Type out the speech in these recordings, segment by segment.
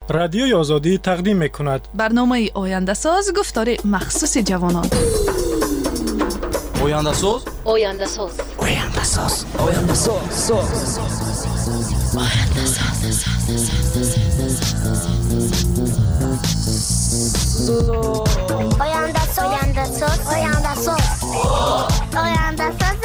رادیوی آزادی تقدیم می‌کند برنامه آینده ساز گفتار مخصوص جوانان. آینده ساز آینده ساز آینده ساز آینده ساز آینده ساز آینده ساز آینده ساز آینده ساز آینده ساز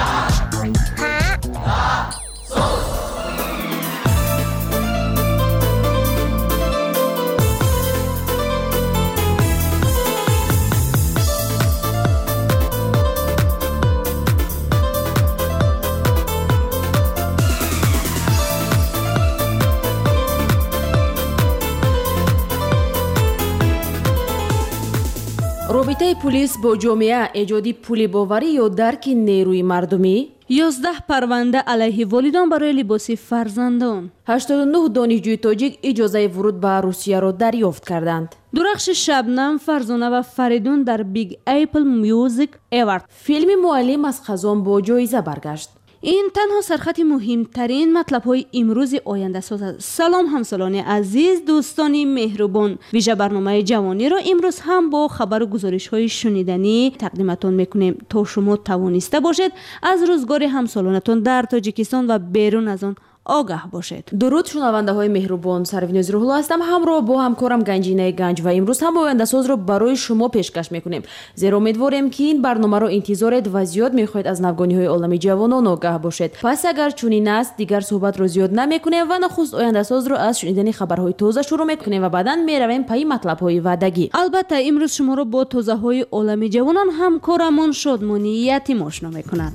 رابطه پلیس با جامعه ایجادی پول باوری یا درک نیروی مردمی 11 پرونده علیه والدان برای لباس فرزندان 89 دانشجوی تاجیک اجازه ورود به روسیه را دریافت کردند. درخش شبنم، فرزانه و فریدون در بیگ اپل میوزیک اوارد. فیلم معلم از خزان با جایزه برگشت. این تنها سرخط مهمترین مطلب های امروز آینده ساز است. سلام همسالان عزیز، دوستان مهربان، ویژه برنامه جوانی را امروز هم با خبر و گزارش های شنیدنی تقدیمتان میکنیم تا شما توانسته باشید از روزگار همسالانتان در تاجیکستان و بیرون از آن آگاه باشید. درود شنونده های مهربان، سرویناز روح‌الله هستم، همراه با همکارم گنجینه گنج و امروز هم آینده ساز رو برای شما پیشکش میکنیم. زیرا امیدواریم که این برنامه رو انتظار و زیاد میخواهید از نوگانی های عالمی جوانان آگاه باشید. پس اگر چنین است دیگر صحبت رو زیاد نمیکنیم و نخست آینده ساز رو از شنیدن خبرهای تازه شروع میکنیم و بعداً میرویم پای مطلب های وعدگی. البته امروز شما رو با تازه های عالمی جوانان همکارمون شادمانی یتیم آشنا میکند.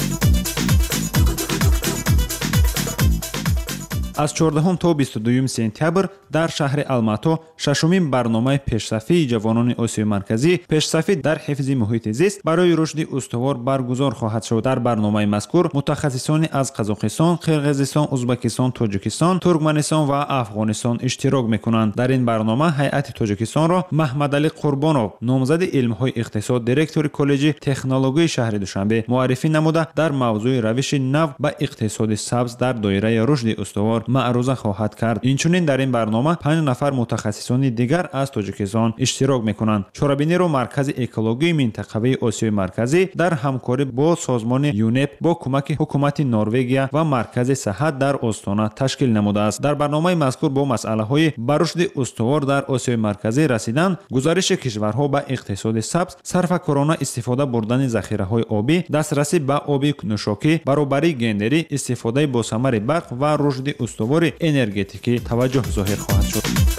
از 14 تا 22 سپتامبر در شهر الماتو ششمین برنامه پیشرفتی جوانان آسیای مرکزی پیشرفتی در حفظ محیط زیست برای رشد استوار برگزار خواهد شد. در برنامه مذکور متخصصان از قزاقستان، قرقیزستان، ازبکستان، تاجیکستان، ترکمنستان و افغانستان اشتراک میکنند. در این برنامه هیئت تاجیکستان را محمد علی قربانov نامزد علم‌های اقتصاد دایرکتور کالج تکنولوژی شهر دوشنبه معرفی نموده در موضوع روش نو به اقتصاد سبز در دایره رشد استوار معروضه خواهد کرد. اینچنین در این برنامه 5 نفر متخصصان دیگر از تاجیکستان اشتراک میکنند. چورابینی را مرکز اکولوژی منطقه‌ای آسیای مرکزی در همکاری با سازمان یونپ با کمک حکومت نروژ و مرکز صحت در استان تشکیل نموده است. در برنامه مذکور با مسئله‌های برشد استوار در آسیای مرکزی رسیدن، گزارش کشورها به اقتصاد سبز، صرفه‌کارانه استفاده بردن ذخیره‌های آبی، دسترسی به آب نوشاکی، برابری گندری، استفاده با ثمر برق و رشد استوار انرژتیکی توجه ظاهر خواهد شد.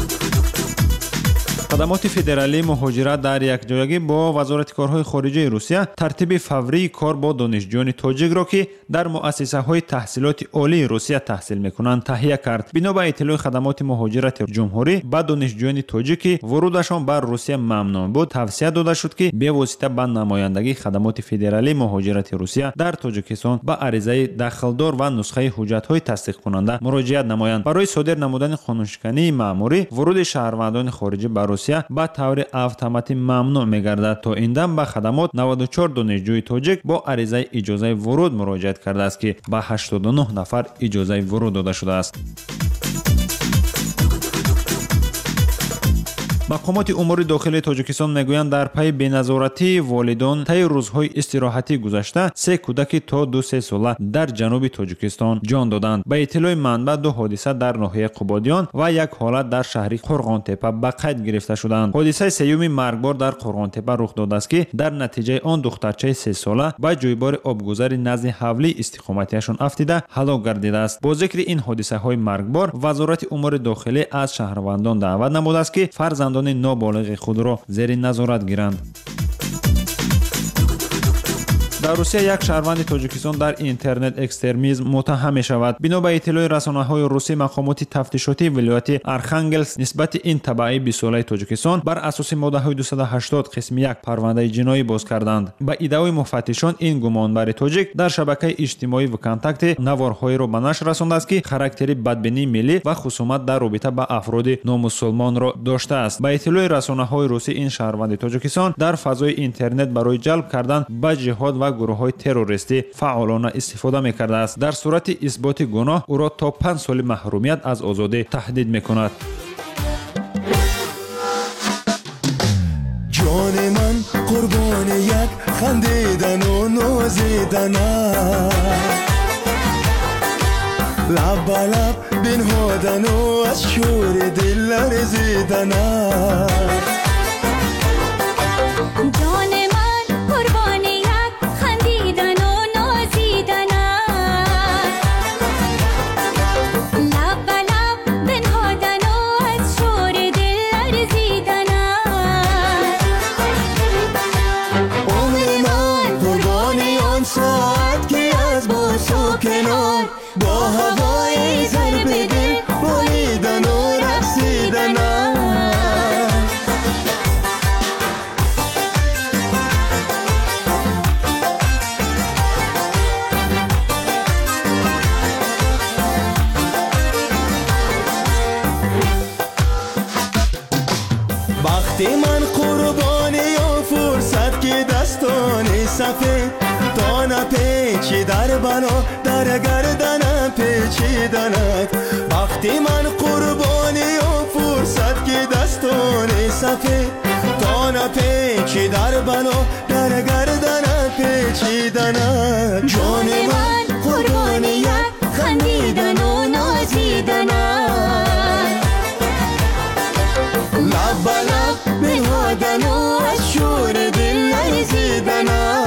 خدمات فدرالی مهاجرت در یک جایگی با وزارت کارهای خارجه روسیه ترتیب فوری کار با دانشجویان تاجیک را که در مؤسسه های تحصیلات عالی روسیه تحصیل میکنند تهیه کرد. بنا به اطلاع خدمات مهاجرت جمهوری به دانشجویان تاجیکی ورودشان بر روسیه ممنوع بود توصیه داده شد که به واسطه به نمایندگی خدمات فدرالی مهاجرت روسیه در تاجیکستان به عریضه داخلدار و نسخه حجت های تصدیق کننده مراجعت نمایند. برای صادر نمودن قانونشکنی مأموری ورود شهروندان خارجی به روسیه با طور اتوماتیک ممنوع می‌گردد. تا این دم به خدمات 94 دانشجوی تاجیک با عریضه اجازه ورود مراجعت کرده است که به 89 نفر اجازه ورود داده شده است. مقامات امور داخلی تاجیکستان میگویند در پی بی‌نظارتی والدان طی روزهای استراحتی گذشته 3 کودک تا 2 ساله در جنوب تاجیکستان جان دادند. به اطلاع منبع 2 حادثه در ناحیه قبادیان و 1 حالت در شهر قرغانتپه به قید گرفته شدند. حادثه سیوم مرگبار در قرغانتپه رخ داده است که در نتیجه آن دخترچه 3 ساله با جویبار آبگذر نزد حولی استقامتیشان افتیده هلاک گردیده است. با ذکر این حادثه های مرگبار وزارت امور داخلی از شهروندان دعوت نموده است که فرزندان نابالغ خود را زیر نظارت گیرند. در روسیه یک شهروند تاجیکستان در اینترنت اکستریمیسم متهم می شود. بنا به اطلاع رسانه‌های روسی مقامات تفتیشاتی ولایت آرخانگلسک نسبت این تبعی 20 ساله تاجیکستان بر اساس ماده 280 قسم 1 پرونده جنایی باز کردند. با ادعای مفتشان این گمانبر تاجیک در شبکه اجتماعی و کانتاکت نوارهایی را به نشر رسانده است که خاراکتری بدبینی ملی و خصومت در رابطه با افراد نامسلمان را داشته است. با اطلاع رسانه‌های روسی این شهروند تاجیکستان در فضای اینترنت برای جلب کردن به جهاد و و گروه‌های تروریستی فعالانه استفاده می‌کرده است. در صورت اثبات گناه او را تا 5 سال محرومیت از آزادی تهدید می‌کند. جان من قربان یک خندیدن و نازیدن لب به لب بنهادن و از شور دل لرزیدن جان من قربان یک خندیدن و نازیدن لب به لب بنهادن و از شور دل لرزیدن عمر من قربان آن ساعت که از باس و کنار با هوای ضرب دل بالیدن و رقصیدن وقتی من قربانی و فرصت که دستان سفید تا نپیچی در بنا در گردن پیچیدنت وقتی من قربانی و فرصت که دستان سفید تا نپیچی در بنا در گردن پیچیدنت جان من قربانی یک خندیدن و نازیدن لب به لب بنهادن و از شور دل لرزیدن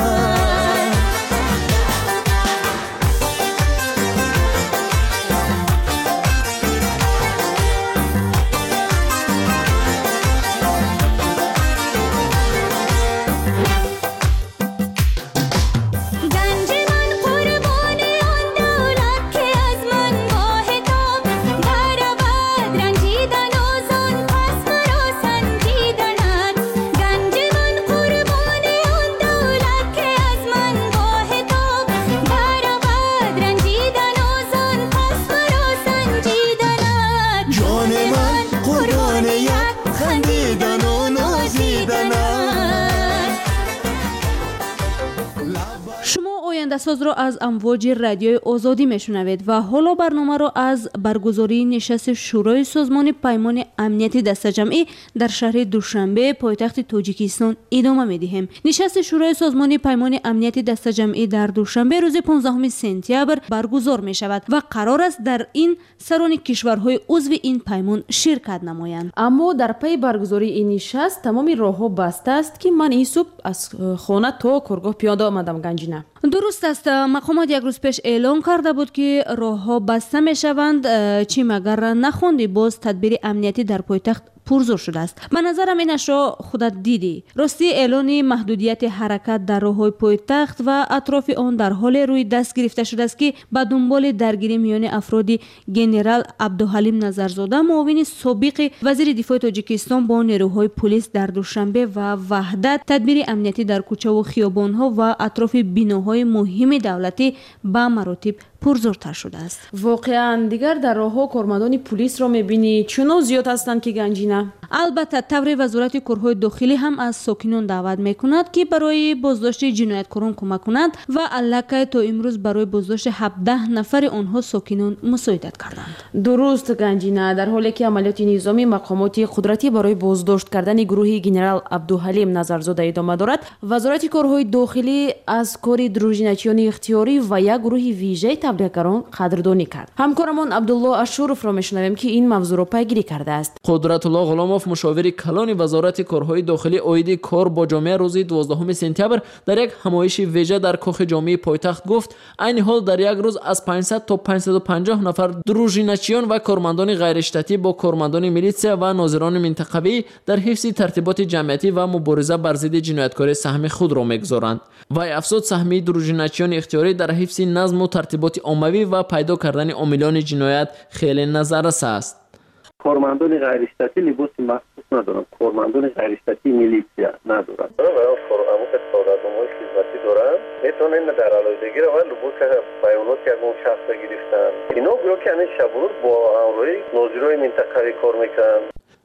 ساز را از امواج رادیوی آزادی میشنوید و حالا برنامه را از برگزاری نشست شورای سازمان پیمان امنیتی دسته‌جمعی در شهر دوشنبه پایتخت تاجیکستان ادامه میدهیم. نشست شورای سازمان پیمان امنیتی دسته‌جمعی در دوشنبه روز 15 سپتامبر برگزار می شود و قرار است در این سران کشورهای عضو این پیمان شرکت نمایند. اما در پی برگزاری این نشست تمام راه‌ها بسته است که من این صبح از خانه تا کارگاه پیاده آمدم گنجینه. درست است. مقامات یک روز پیش اعلام کرده بود که راه‌ها بسته می شوند، چی مگر نخوندی باز تدبیر امنیتی در پایتخت پرزور شده است. به نظرم اینش را خودت دیدی. راستی اعلان محدودیت حرکت در راه‌های پایتخت و اطراف آن در حال روی دست گرفته شده است که به دنبال درگیری میان افرادی گنرال عبدالحلیم نظرزاده معاون سابق وزیر دفاع تاجیکستان با نیروهای پلیس در دوشنبه و وحدت تدبیر امنیتی در کوچه و خیابان‌ها و اطراف بناهای مهم دولتی به مراتب پرزورتر شده است. واقعا دیگر در راه‌ها کارمندان پلیس را می‌بینی چون زیاد هستند که گنجینه. البته طور وزارت کارهای داخلی هم از ساکنان دعوت می‌کند که برای بازداشت جنایتکاران کمک کنند و البته تا امروز برای بازداشت 17 نفر آنها ساکنان مساعدت کردند. درست گنجینه، در حالی که عملیات نظامی مقامات قدرتی برای بازداشت کردن گروه گنرال عبدالحلیم نظرزاده ادامه دارد، وزارت کارهای داخلی از کار دروژینچیان اختیاری و یک گروه ویژه تبلیغگران قدردانی کرد. همکارمان عبدالله اشورف را میشنویم که این موضوع را پیگیری کرده است. قدرت الله غلاموف مشاور کلان وزارت کارهای داخلی عاید کار با جامعه روز 12 سپتامبر در یک همایش ویژه در کاخ جامعه پایتخت گفت عین حال در یک روز از 500 تا 550 نفر دروژینچیان و کارمندان غیر اشتاتی با کارمندان میلیسیا و ناظران منطقوی در حفظ ترتیبات جمعیتی و مبارزه بر ضد جنایتکاری سهم خود را میگذارند. و افزود سهمی دروژینچیان اختیاری در حفظ نظم و ترتیبات عمومی و پیدا کردن عاملان جنایت خیلی نظررس است. کارمندان غیر اشتاتی لباس مخصوص ندارند، کارمندان غیر اشتاتی میلیسیا ندارند. همون که سالادمای خدمتی دارن میتونن در علایدگی رو لباس بیانات یک اون شخص گرفتن. اینا گویا که همین شبور با همراهی ناظرای منطقوی کار میکنن.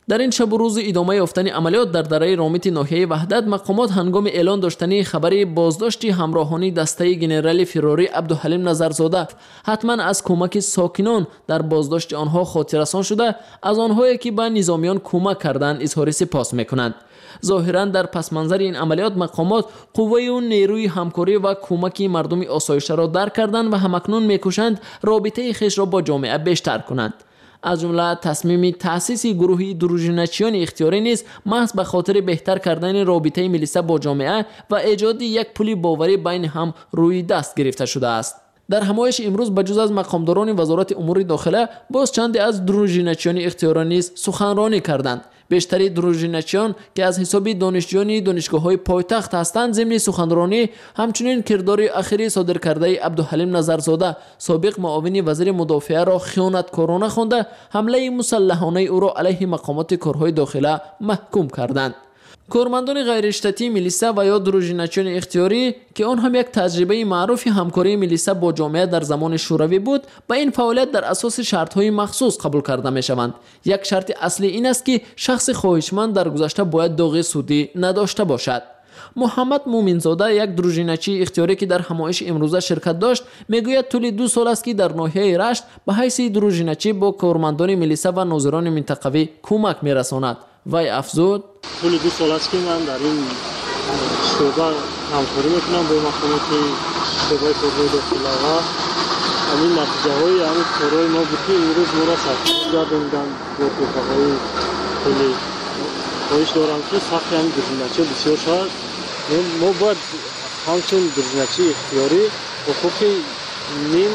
در این شب و روز ادامه یافتن عملیات در دره رامت ناحیه وحدت، مقامات هنگام اعلان داشتن خبری بازداشت همراهانی دسته ژنرال فراری عبدالحلیم نظرزاده حتما از کمک ساکنان در بازداشت آنها خاطررسان شده، از آنهایی که به نظامیان کمک کردند اظهار سپاس میکنند. ظاهرا در پس منظر این عملیات مقامات قوه و نیروی همکاری و کمک مردم آسایشته را درک کردند و همکنون میکوشند رابطه خویش را با جامعه بیشتر کنند. از جمله تصمیم تأسیس گروهی دروژینچیان اختیاری نیز محض به خاطر بهتر کردن رابطه ملیسا با جامعه و ایجاد یک پل باوری بین هم روی دست گرفته شده است. در همایش امروز بجز از مقامداران وزارت امور داخله باز چندی از دروژینچیان اختیاری نیز سخنرانی کردند. بیشتری دروژینچیان که از حساب دانشجویان دانشگاه‌های پایتخت هستند ضمن سخنرانی همچنین کردار اخیری صادر کرده عبدالحلیم نظرزاده سابق معاون وزیر مدافعه را خیانتکارانه خوانده حمله مسلحانه او را علیه مقامات کارهای داخله محکوم کردند. کارمندان غیر اشتاتی ملیسا و یا دروژینچیان اختیاری که آن هم یک تجربه معروف همکاری ملیسا با جامعه در زمان شوروی بود، با این فعالیت در اساس شرط‌های مخصوص قبول کرده می‌شوند. یک شرط اصلی این است که شخص خواهشمند در گذشته باید داغ سودی نداشته باشد. محمد مومنزاده یک دروژینچی اختیاری که در همایش امروزه شرکت داشت میگوید طول 2 سال است که در ناحیه رشت به حیث دروژینچی با کارمندان ملیسا و ناظران منطقوی کمک می‌رساند. وی افزود: طول 2 سال است که من در این شعبه همکاری میکنم با مقامات شعبه کارهای داخله و همین نتیجه های همین کارهای ما بود که امروز ما را سرکار گرداندن با رفقای خیلی خواهش دارم که سخت همین دروژینچی بسیار شد. ما باید همچون دروژینچی اختیاری با خوب که نیم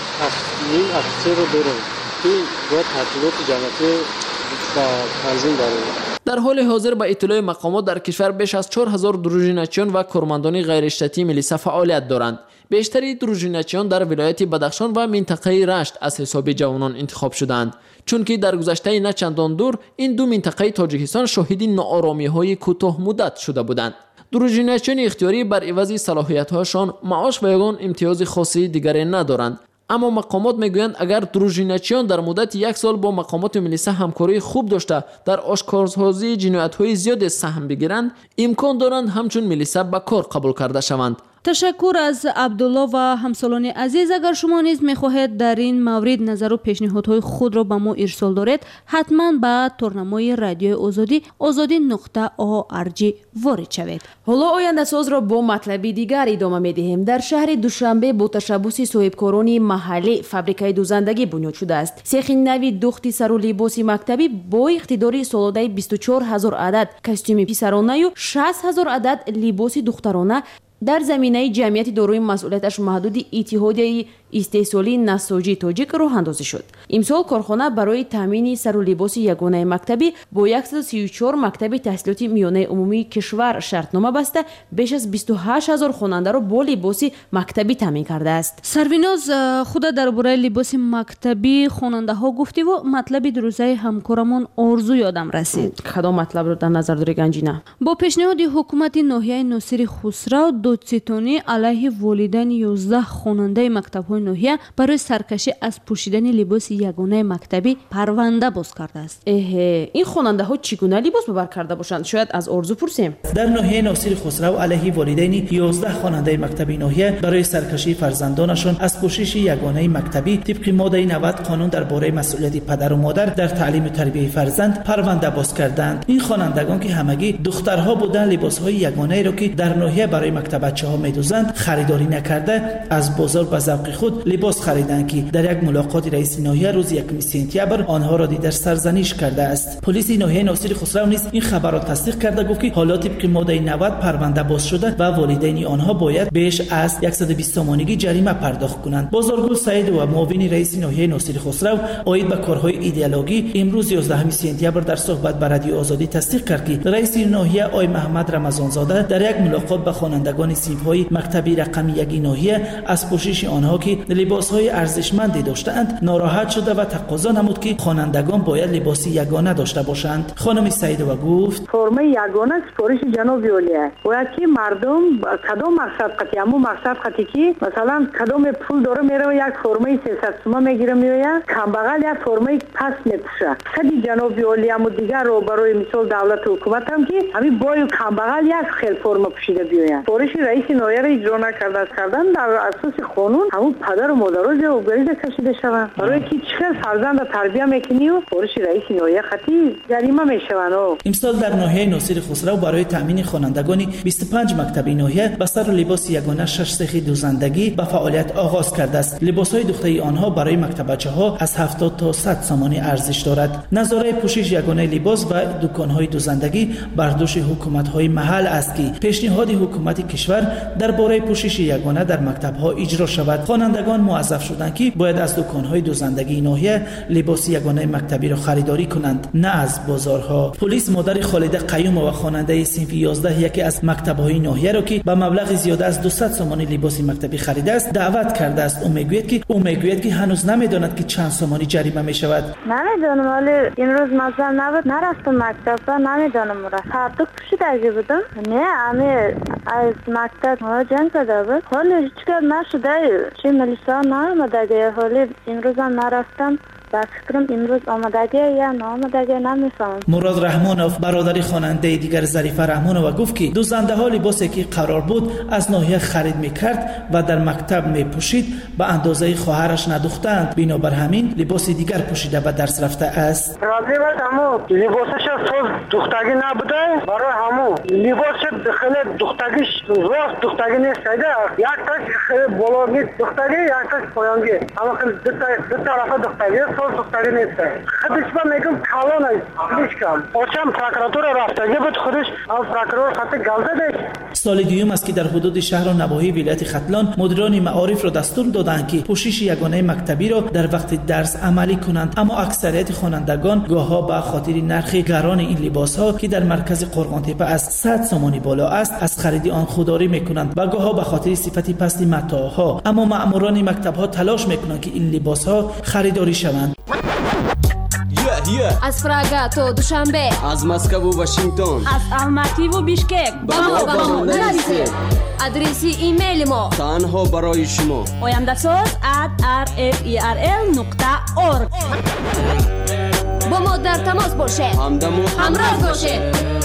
افسر رو دارم که باید ترتیبات جمعیتی تنظیم داریم. در حال حاضر به اطلاع مقامات در کشور بیش از 4000 دروژینچیان و کارمندان غیر اشتاتی ملیسا فعالیت دارند. بیشتری دروژینچیان در ولایت بدخشان و منطقه رشت از حساب جوانان انتخاب شدند، چون که در گذشته نه چندان دور این دو منطقه تاجیکستان شاهد ناآرامی‌های کوتاه مدت شده بودند. دروژینچیان اختیاری بر عوض صلاحیت‌هایشان معاش و یگان امتیاز خاصی دیگری ندارند. اما مقامات میگویند اگر دروژینچیان در مدت 1 سال با مقامات ملیسا همکاری خوب داشته در آشکارسازی جنایت‌های زیاد سهم بگیرند، امکان دارند همچون ملیسا به کار قبول کرده شوند. تشکر از عبدالله و همسالان عزیز. اگر شما نیز میخواهید در این مورد نظر و پیشنهادهای خود را به ما ارسال دارید، حتما به تورنمای رادیو آزادی azadi.org وارد شوید. حالا آینده ساز را با مطلبی دیگر ادامه میدهیم. در شهر دوشنبه با تشبث صاحبکاران محلی فابریکای دوزندگی بنیاد شده است. سیخ نوی دوختی سر و لباس مکتبی با اقتدار سالاده 24000 عدد کاستوم پسرانه و 60000 عدد لباس دخترانه در زمینه جمعیت داروی مسئولیتش محدود اتحادیه استحصالی نساجی تاجیک راه اندازی شد. امسال کارخانه برای تامین سر و لباس یگانه مکتبی با 134 مکتب تحصیلات میانه عمومی کشور شرطنامه بسته بیش از 28000 خواننده را با لباس مکتبی تامین کرده است. سرویناز خود درباره لباس مکتبی خواننده ها گفتی و مطلب دروزه همکارمون آرزو یادم رسید. کدام مطلب رو در نظر داری گنجینه؟ با پیشنهاد حکومت ناحیه ناصر خسرو دادستانی علیه والدین 11 خواننده مکتب‌های ناحیه برای سرکشی از پوشیدن لباس یگانه مکتبی پرونده باز کرده است. این خواننده ها چگونه لباس ببر کرده باشند؟ شاید از آرزو پرسیم. در ناحیه ناصر خسرو علیه والدین 11 خواننده مکتبی ناحیه برای سرکشی فرزندانشان از پوشش یگانه مکتبی طبق ماده 90 قانون درباره مسئولیت پدر و مادر در تعلیم و تربیت فرزند پرونده باز کردند. این خوانندگان که همگی دخترها بودند لباس‌های یگانه را که در ناحیه برای بچه‌ها می‌دوزند خریداری نکرده از بازار به ذوق خود لباس خریدند که در یک ملاقات رئیس ناحیه روز 1 سپتامبر آنها را دیگر سرزنش کرده است. پلیس ناحیه ناصر خسرو نیز این خبر را تصدیق کرده گفت که حالا طبق ماده 90 پرونده باز شده و والدین آنها باید بیش از 120 تومانی جریمه پرداخت کنند. بازارگل سعید و معاون رئیس ناحیه ناصر خسرو عاید به کارهای ایدئولوژی امروز 11 سپتامبر در صحبت با رادیو آزادی تصدیق کرد که رئیس ناحیه آقای محمد رمضان زاده در یک ملاقات با خوانندگان صنف‌های مکتبی رقم 1 ناحیه از پوشش آنها که که لباس‌های ارزشمندی داشتند ناراحت شده و تقاضا نمود که خوانندگان باید لباس یگانه داشته باشند. خانم سعیدова گفت فرم یگانه سفارش جناب اولیه باید که مردم کدام مقصد قطعی همون مقصد قطعی که مثلا کدام پول داره میره یک فرمه 300 تومان میگیره میآید کمبغل یک فرمه پس میپوشه خیلی جناب اولیه هم دیگر رو برای مثال دولت و حکومت هم که همین بای کمبغل یک خیل فرم پوشیده بیاید. سفارش رئیس ناحیه را اجرا نکرده کردن در اساس قانون همون پدر و مادرها جوابداری کشیده شوند برای که چه فرزند تربیت میکنی و سفارش رئیس ناحیه خطی جریمه میشوند. امسال در ناحیه ناصر خسرو برای تامین خوانندگان 25 مکتب ناحیه بستر و لباس یگانه 6 سیخ دوزندگی به فعالیت آغاز کرده است. لباس‌های دختری آنها برای مکتب بچه‌ها از 70 تا 100 سامانی ارزش دارد. نظاره پوشش یگانه لباس و دکان‌های دوزندگی بر دوش حکومت‌های محل است که پیشنهاد حکومت کشور درباره پوشش یگانه در مکتب‌ها اجرا شود. خوانندگان موظف شدند که باید از دکان‌های دوزندگی ناحیه لباس یگانه مکتبی را خریداری کنند نه از بازارها. پلیس مادر خالده قیوم و خواننده صنف 11 یکی از مکتب‌های ناحیه را که به مبلغ زیاده از 200 سامانی لباس مکتبی خریده است دعوت کرده است. او میگوید که هنوز نمیداند که چند سامانی جریمه میشود. نمیدانم ولی امروز مثلا نبود نرفتم مکتب نمیدانم را هر دو پوشیده بودم نه همه از مکتب ها جنگ کرده بود حالی هیچکار نشده چه ملیسا نامده حالی امروز هم نرفتم با فکرم امروز آمدگی یا نامدگی نمیفهم. مراد رحمانوف برادر خواننده دیگر ظریفه رحمانوف گفت که دوزنده ها لباسی که قرار بود از ناحیه خرید میکرد و در مکتب میپوشید به اندازه خواهرش ندوختند بنابر همین لباس دیگر پوشیده به درس رفته است. راضی بود اما لباسش سوز دختگی نبوده برای همو لباس خیلی دختگیش راست دختگی نیست یک تاش خیلی بلوگی دختگی یک تاش پایانگی اما خیلی دو طرف دختگی دختری نیست. خودش با میگم کلان است. خودش کم. آچم پروکراتور رفتگی بود خودش از پروکراتور خط گلده داشت. سال دوم است که در حدود شهر و نواحی ولایت ختلان مدیران معارف را دستور دادند که پوشش یگانه مکتبی را در وقت درس عملی کنند اما اکثریت خوانندگان گاهها به خاطر نرخ گران این لباس‌ها که در مرکز قرغانتپه از 100 سامانی بالا است از خرید آن خودداری میکنند و گاهها به خاطر صفت پست متاعها اما مأموران مکتب‌ها تلاش میکنند که این لباس‌ها خریداری شوند. از پراگا تا دوشنبه از مسکو و واشنگتن از الماتی و بیشکک با ما نرسید. آدرسی ایمیل ما تنها برای شما oyandasooz@rferl.org با ما در تماس باشید همراه باشید.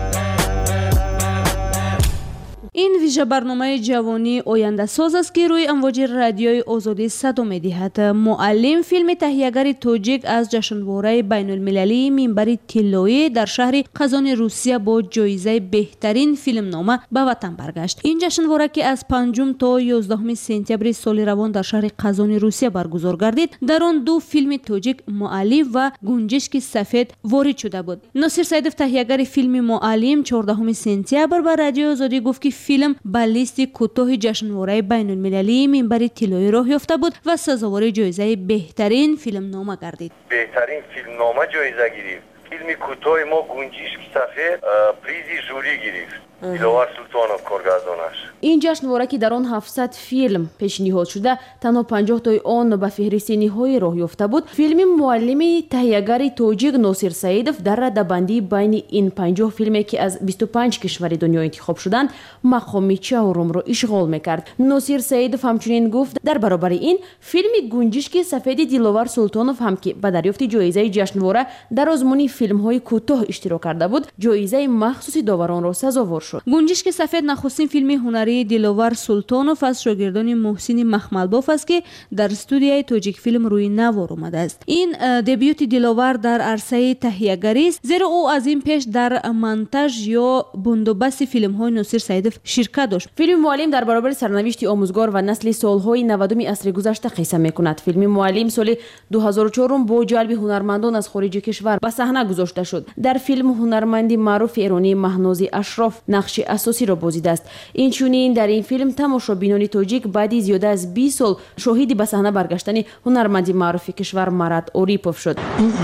این ویژه برنامه جوانی آینده ساز است که روی امواج رادیوی آزادی صدا می‌دهد. معلم فیلم تهیه‌گر توجیک از جشنواره بین المللی منبر طلایی در شهر قزان روسیه با جایزه بهترین فیلم نامه به وطن برگشت. این جشنواره که از 5 تا 11 سپتامبر سال روان در شهر قزان روسیه برگزار گردید در آن دو فیلم توجیک معلم و گنجشک سفید وارد شده بود. ناصر سیدف تهیه‌گر فیلم معلم 14 سپتامبر به رادیو آزادی گفت که فیلم به لیست کوتاه جشنواره بین المللی منبر طلایی راه یافته بود و سزاوار جایزه بهترین فیلم نامه گردید. بهترین فیلم نامه جایزه گرفت. فیلم کوتاه ما گنجشک سفید پریزی جوری گرفت. دیلوار سلطانوف کارگردانش. این جشنواره که در آن 700 فیلم پیشنهاد شده تنها 50 تای آن به فهرست نهایی راه یافته بود. فیلم معلم تهیه‌گر توجیک ناصر سیدف در رده‌بندی بین این 50 فیلمی که از 25 کشور دنیا انتخاب شدند مقام چهارم را اشغال میکرد. ناصر سیدف همچنین گفت در برابر این فیلم گنجشک سفید دیلوار سلطانوف هم که به دریافت جایزه جشنواره در آزمون فیلم‌های کوتاه اشتراک کرده بود جایزه مخصوص داوران را سزاوار شد. گنجشک سفید نخستین فیلم هنری دیلوار سلطانوف از شاگردان محسن مخملباف است که در استودیوی توجیک فیلم روی نوار آمده است. این دبیوت دیلوار در عرصه تهیه‌گری است زیرا او از این پیش در مونتاژ یا بندوبست فیلم‌های ناصر سیدف شرکت داشت. فیلم معلم در برابر سرنوشت آموزگار و نسل سال‌های 90 عصر گذشته قصه می‌کند. فیلم معلم سال 2004 با جلب هنرمندان از خارج کشور به صحنه گذاشته شد. در فیلم هنرمند معروف ایرانی مهناز اشرف نقش اساسی را بازیده است. اینچنین در این فیلم تماشابینان توجیک بعد زیاده از 20 سال شاهد به صحنه برگشتن هنرمند معروف کشور مراد اوریپوف شد.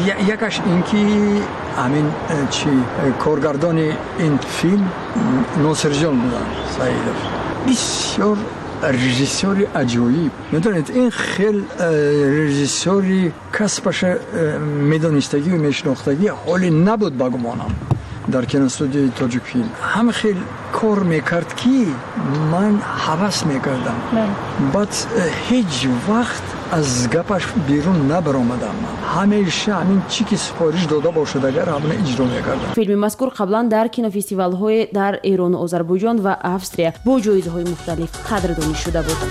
یکش اینکه همین کارگردان این فیلم ناصر جان بودن سیدف بسیار رژیسوری عجیب. میدونید این خیلی رژیسوری کسبش میدونستگی و میشناختگی حالی نبود بگمانم در کینوستودیوی تاجیک فیلم. همه خیلی کار میکرد که من حوس میکردم. بعد هیچ وقت از گپش بیرون نبرآمدم. همیشه همین چی که سفارش داده باشد اگر همون اجرا میکردم. فیلم مذکور قبلا در کینوفستیوال‌های در ایران و آذربایجان و австрия با جایزه‌های مختلف قدردانی شده بود.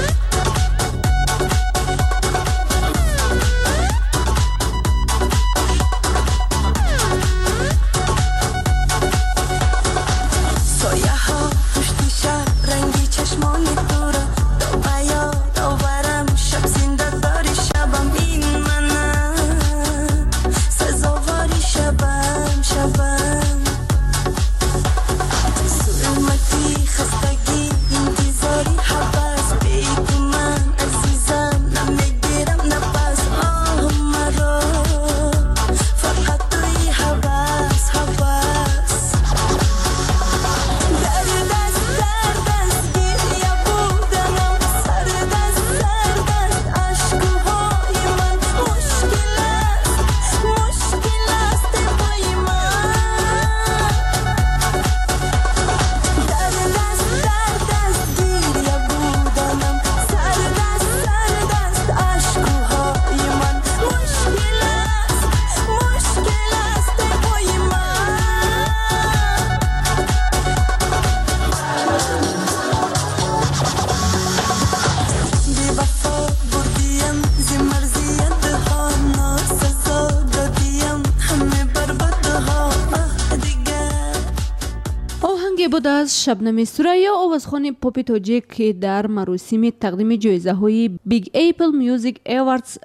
بود از شبنم سریا آوازخوان پاپ تاجیک که در مراسم تقدیم جایزه‌های بیگ اپل میوزیک ایواردز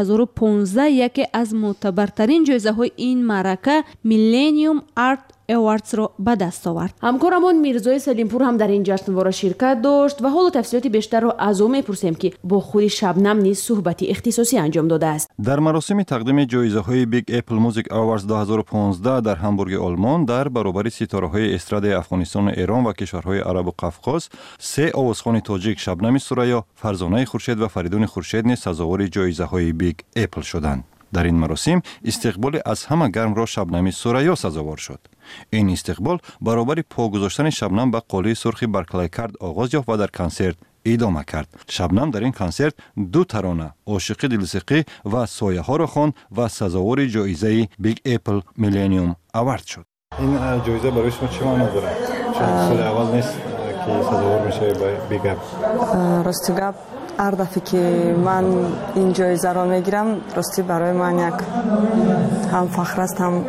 2015 یکی از معتبرترین جایزه‌های این معرکه میلینیوم آرت ایواردز را به دست آورد. همکارمون میرزای سلیمپور هم در این جشنواره شرکت داشت و حالا تفصیلات بیشتر را از او میپرسیم که با خود شبنم نیز صحبتی اختصاصی انجام داده است. در مراسم تقدیم جایزه‌های بیگ اپل میوزیک ایواردز 2015 در همبورگ آلمان در برابر ستاره‌های استراد افغانستان و ایران و کشورهای عرب و قفقاز، سه آوازخوان تاجیک شبنم سریا، فرزانه خورشید و فریدون خورشید نیز سزاوار جایزه‌های بیگ اپل شدند. در این مراسم استقبال از همه گرم را شبنم سریا سزاوار شد. این استقبال برابر پا گذاشتن شبنم به قالی سرخ برکلای کرد آغاز یافت و در کنسرت ادامه کرد. شبنم در این کنسرت دو ترانه عاشقی دلسقی و سایه ها را خواند و سزاوار جایزه بیگ اپل میلینیوم اوارد شد. این جایزه برای شما چه معنی داره؟ چون سال اول نیست که سزاوار میشه به بیگ اپل. راستی گپ هر دفعه که من این جایزه را میگیرم راستی برای من یک هم فخر است هم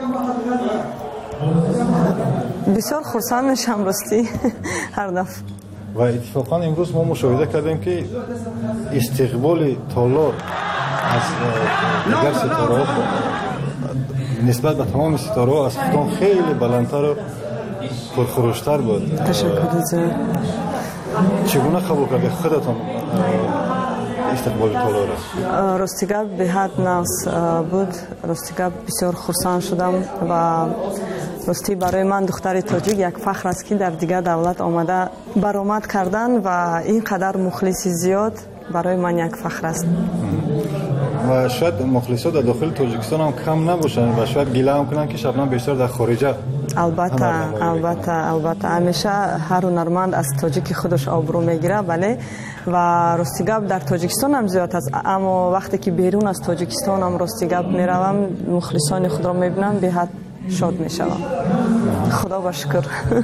بسیار خرسند میشم راستی هر دفعه. و اتفاقا امروز ما مشاهده کردیم که استقبال تالار از دیگر ستاره ها نسبت به تمام ستاره ها از خودتان خیلی بلندتر و پرخروشتر بود. تشکر زیاد. چگونه قبول کردید خودتان استقبال تالار؟ راستیگاه به حد نفس بود. راستیگاه بسیار خرسند شدم و راستی برای من دختر تاجیک یک فخر است که در دیگر دولت آمده برآمد کردن و اینقدر مخلص زیاد برای من یک فخر است. و شاید مخلصات در داخل تاجیکستان هم کم نباشن و شاید گله هم کنن که شبنم بیشتر در خارجه. البته همیشه هر هنرمند از تاجیک خودش آبرو میگیره بله و راستیگاه در تاجیکستان هم زیاد است، اما وقتی که بیرون از تاجیکستان هم راستیگاه میروم مخلصان خود را میبینم به حد شاد میشوم. خدا با شکر.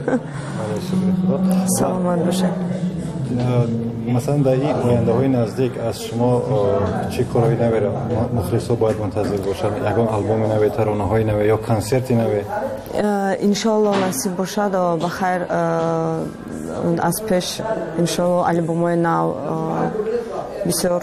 سلامت باشه. مثلا در این آینده های نزدیک از شما چه کارهایی نوی مخلصا باید منتظر باشن؟ یکان آلبوم نوی، ترانه های نوی یا کنسرتی نوی؟ انشالله نصیب باشد و بخیر از پیش انشالله آلبوم های نو بسیار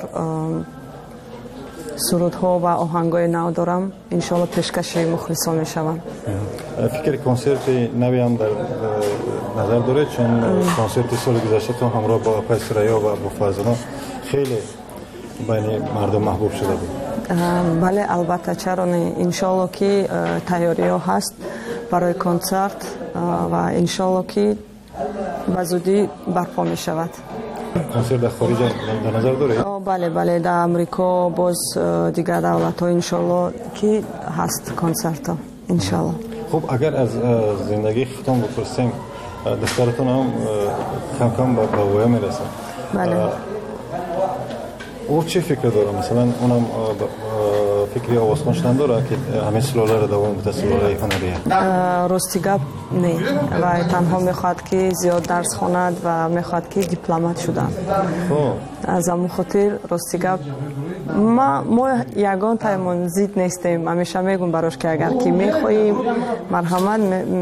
سرودها و آهنگای نو دارم. انشالله پیشکش مخلصان میشوم. فکر کنسرت نوی هم در نظر داره؟ چون کنسرت سال گذشته تو همراه با آقای سریا و با فرزانه خیلی بین مردم محبوب شده بود. بله البته چرا نه. انشالله که تیاری ها هست برای کنسرت و انشالله که به زودی برپا می شود. کنسرت در خارج در نظر داره؟ بله بله، در امریکا باز دیگر دولت ها انشالله که هست کنسرت ها انشالله. خب اگر از زندگی ختم بپرسیم، دخترتون هم کم کم به ویا میرسه. بله. او چه فکر داره؟ مثلا اونم فکری آواز خوندن داره که همه سلاله را دوام بده، سلاله هنریه؟ راستی گپ نه، و تنها میخواد که زیاد درس خواند و میخواد که دیپلمات شدن. از همون خاطر راستی گپ ما یگان تایمون زید نیستیم. همیشه میگم براش که اگر که میخواییم مرحمت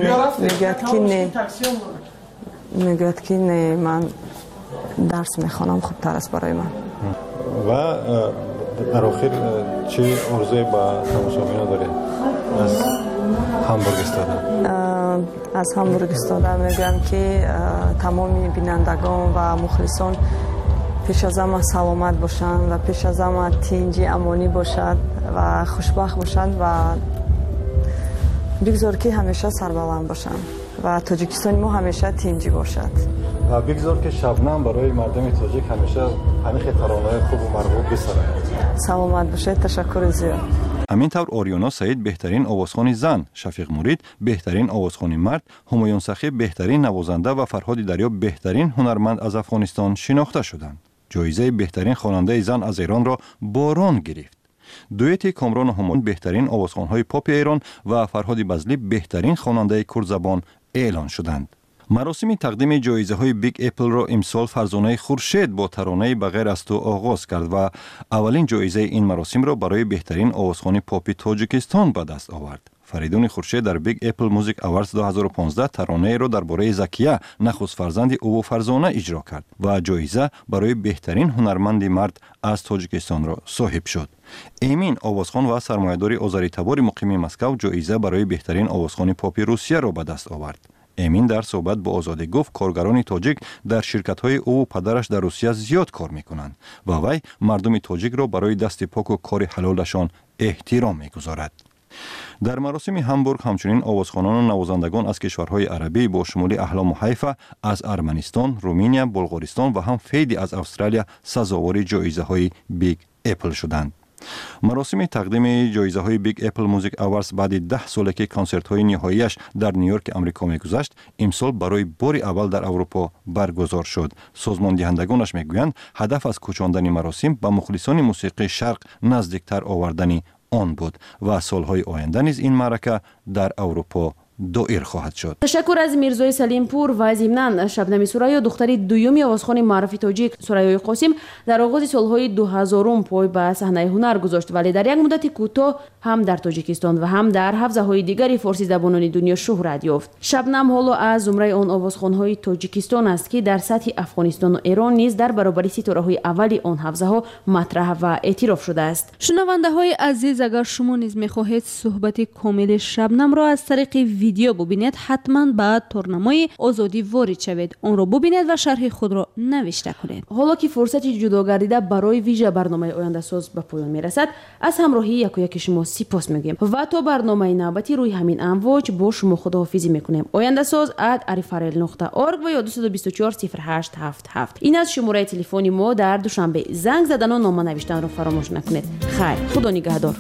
میگوید که نه من درس میخوانم خوب تر است برای من. و در آخر چه عرضه با تماشاگران داره از همبورگ استاده؟ از همبورگ استاده میگم که تمامی بینندگان و مخلصان پیش از همه سلامت باشند و پیش از همه تنجی امانی باشد و خوشبخت باشند و بگذار که همیشه سربلند باشند و تاجیکستان ما همیشه تنجی باشد. و بگذار که شبنم برای مردم تاجیک همیشه همیشه ترانه‌های خوب و مرغوب بسازه. سلامت باشید. تشکر زیاد. همینطور آریانا سعید بهترین آوازخوان زن، شفیق مرید بهترین آوازخوان مرد، همایون سخی بهترین نوازنده و فرهاد دریا بهترین هنرمند از افغانستان شناخته شدند. جایزه بهترین خواننده زن از ایران را باران گرفت. دویت کامران و همایون بهترین آوازخوان‌های پاپ ایران و فرهاد بزلی بهترین خواننده کرد زبان اعلان شدند. مراسم تقدیم جایزه‌های بیگ اپل را امسال فرزانه خورشید با ترانه بغیر از تو آغاز کرد و اولین جایزه این مراسم را برای بهترین آوازخوان پاپ تاجیکستان به دست آورد. فریدون خورشید در بیگ اپل موزیک اواردز 2015 ترانه را درباره زکیه نخست فرزند او و فرزانه اجرا کرد و جایزه برای بهترین هنرمند مرد از تاجیکستان را صاحب شد. امین آوازخوان و سرمایه‌دار آذری تبار مقیم مسکو جایزه برای بهترین آوازخوان پاپ روسیه را به دست آورد. امین در صحبت با آزادی گفت کارگران تاجیک در شرکت‌های او و پدرش در روسیه زیاد کار می‌کنند و وی مردم تاجیک را برای دست پاک و کار حلالشان احترام می‌گذارد. در مراسم همبورگ همچنین آوازخوانان و نوازندگان از کشورهای عربی با شمول احلام و حیفا از ارمنستان، رومانیا، بلغارستان و هم فیدی از استرالیا سزاوار جایزه‌های بیگ اپل شدند. مراسم تقدیم جایزه‌های بیگ اپل موزیک اواردز بعد 10 سال که کنسرت‌های نهاییش در نیویورک آمریکا می‌گذشت، امسال برای بار اول در اروپا برگزار شد. سازمان دهندگانش می‌گویند هدف از کوچاندن مراسم به مخلصان موسیقی شرق نزدیکتر آوردن آن بود و سالهای آینده نیز این معرکه در اروپا دایر خواهد شد. تشکر از میرزای سلیم پور و ضمناً شبنم سوریا دختری دومی آوازخوان معروف تاجیک سوریای قاسم در آغاز سالهای 2000 پای به صحنه هنر گذاشت ولی در یک مدت کوتاه هم در تاجیکستان و هم در حوزه‌های دیگری فارسی زبانان دنیا شهرت یافت. شبنم حالا از زمره آن آوازخوان‌های تاجیکستان است که در سطح افغانستان و ایران نیز در برابر ستاره‌های اولی آن حوزه‌ها مطرح و اعتراف شده است. شنونده‌های عزیز، اگر شما نیز می‌خواهید صحبت کامل شبنم را از طریق ویدیو ببینید حتما بعد تورنمای آزادی وارد شوید، آن را ببینید و شرح خود را نوشته کنید. حالا که فرصت جدا گردیده برای ویژه برنامه آینده ساز به پایان میرسد، از همراهی یک شما سپاس میگیم و تا برنامه نوبتی روی همین امواج با شما خداحافظی میکنیم. آینده ساز @arifarel.org و یا 224 0877. این از شماره تلفن ما در دوشنبه. زنگ زدن و نامه نوشتن را فراموش نکنید. خیر، خدا نگهدار.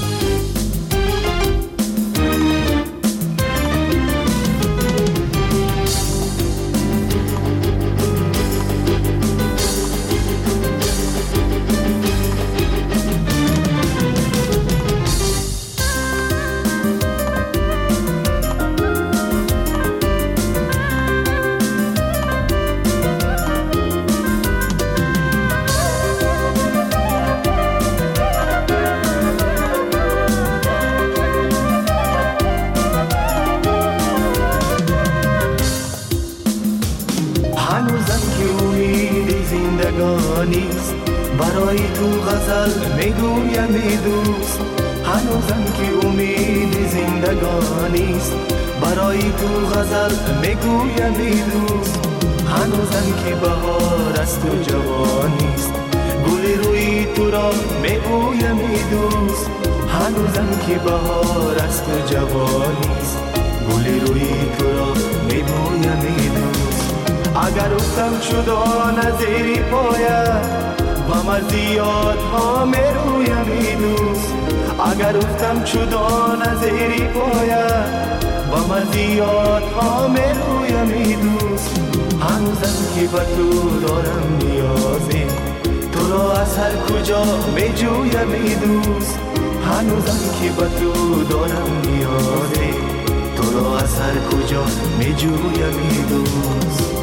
برای تو غزل میگویم ای دوست، هنوزم که امید زندگانیست. برای تو غزل میگویم ای دوست، هنوزم که بهار از تو جوانیست. گل روی تو را میگویم ای دوست، هنوزم که بهار از تو جوانیست. گل روی تو را میگویم ای دوست. اگر افتم شدان از زیری پایت و مزیات ها میرویم ای دوست اگر افتم شدان از زیری پایت و مزیات ها میرویم ای دوست هنوزم که به تو دارم نیازی تو را از هر کجا می جویم ای دوست هنوزم که به تو دارم نیازی تو را از هر کجا می جویم ای دوست